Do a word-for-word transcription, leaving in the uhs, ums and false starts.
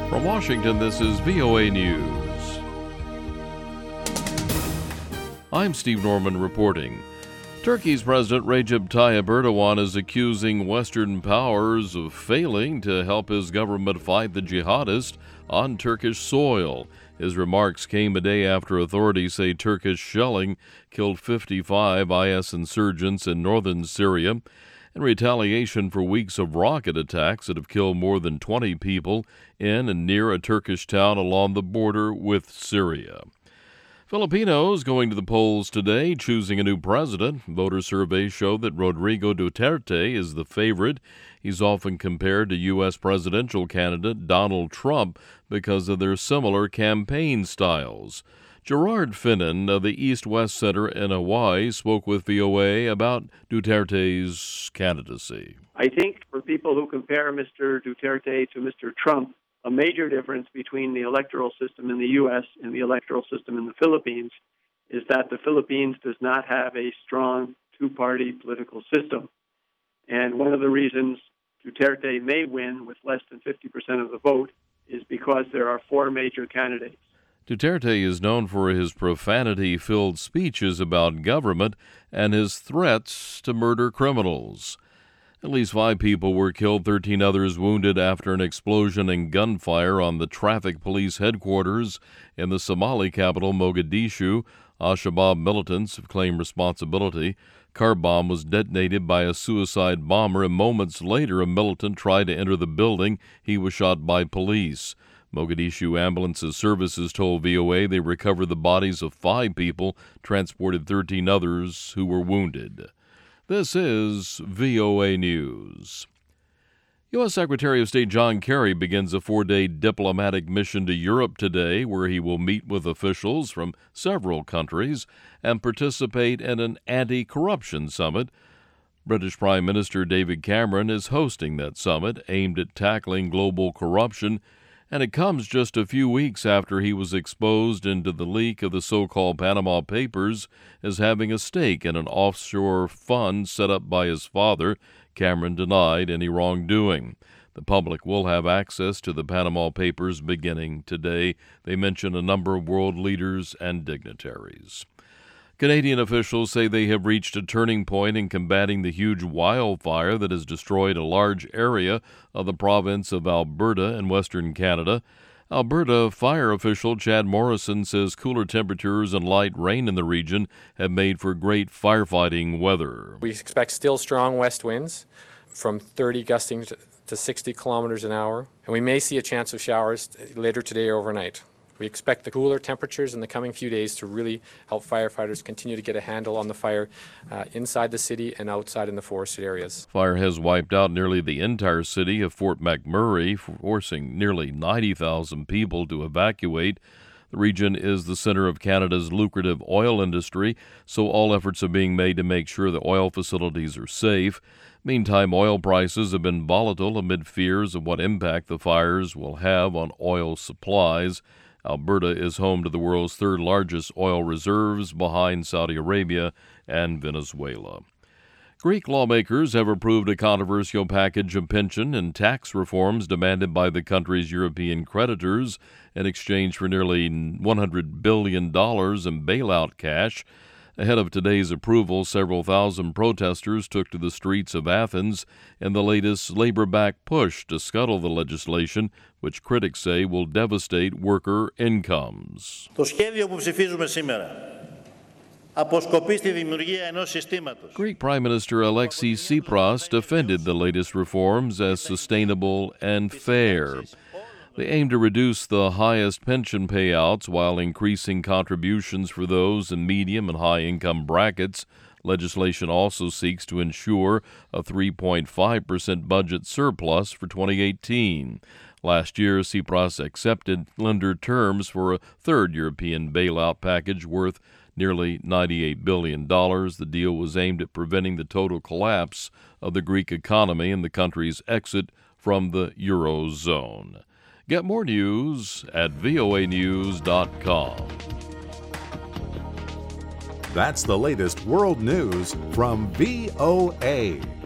From Washington, this is V O A News. I'm Steve Norman reporting. Turkey's President Recep Tayyip Erdogan is accusing Western powers of failing to help his government fight the jihadists on Turkish soil. His remarks came a day after authorities say Turkish shelling killed fifty-five I S insurgents in northern Syria in retaliation for weeks of rocket attacks that have killed more than twenty people in and near a Turkish town along the border with Syria. Filipinos going to the polls today, choosing a new president. Voter surveys show that Rodrigo Duterte is the favorite. He's often compared to U S presidential candidate Donald Trump because of their similar campaign styles. Gerard Finnan of the East-West Center in Hawaii spoke with V O A about Duterte's candidacy. I think for people who compare Mister Duterte to Mister Trump, a major difference between the electoral system in the U S and the electoral system in the Philippines is that the Philippines does not have a strong two-party political system. And one of the reasons Duterte may win with less than fifty percent of the vote is because there are four major candidates. Duterte is known for his profanity-filled speeches about government and his threats to murder criminals. At least five people were killed, thirteen others wounded after an explosion and gunfire on the traffic police headquarters in the Somali capital, Mogadishu. Al-Shabaab militants have claimed responsibility. Car bomb was detonated by a suicide bomber, and moments later a militant tried to enter the building. He was shot by police. Mogadishu Ambulance Services told V O A they recovered the bodies of five people, transported thirteen others who were wounded. This is V O A News. U S Secretary of State John Kerry begins a four-day diplomatic mission to Europe today, where he will meet with officials from several countries and participate in an anti-corruption summit. British Prime Minister David Cameron is hosting that summit aimed at tackling global corruption, and it comes just a few weeks after he was exposed into the leak of the so-called Panama Papers as having a stake in an offshore fund set up by his father. Cameron denied any wrongdoing. The public will have access to the Panama Papers beginning today. They mention a number of world leaders and dignitaries. Canadian officials say they have reached a turning point in combating the huge wildfire that has destroyed a large area of the province of Alberta in western Canada. Alberta fire official Chad Morrison says cooler temperatures and light rain in the region have made for great firefighting weather. We expect still strong west winds from thirty gusting to sixty kilometers an hour, and we may see a chance of showers later today or overnight. We expect the cooler temperatures in the coming few days to really help firefighters continue to get a handle on the fire uh, inside the city and outside in the forested areas. Fire has wiped out nearly the entire city of Fort McMurray, forcing nearly ninety thousand people to evacuate. The region is the center of Canada's lucrative oil industry, so all efforts are being made to make sure the oil facilities are safe. Meantime, oil prices have been volatile amid fears of what impact the fires will have on oil supplies. Alberta is home to the world's third largest oil reserves, behind Saudi Arabia and Venezuela. Greek lawmakers have approved a controversial package of pension and tax reforms demanded by the country's European creditors in exchange for nearly one hundred billion dollars in bailout cash. Ahead of today's approval, several thousand protesters took to the streets of Athens in the latest labor-backed push to scuttle the legislation, which critics say will devastate worker incomes. Το σχέδιο που ψηφίζουμε σήμερα αποσκοπεί στη δημιουργία ενός συστήματος. Greek Prime Minister Alexis Tsipras defended the latest reforms as sustainable and fair. They aim to reduce the highest pension payouts while increasing contributions for those in medium and high-income brackets. Legislation also seeks to ensure a three point five percent budget surplus for twenty eighteen. Last year, Tsipras accepted lender terms for a third European bailout package worth nearly ninety-eight billion dollars. The deal was aimed at preventing the total collapse of the Greek economy and the country's exit from the Eurozone. Get more news at V O A news dot com. That's the latest world news from V O A.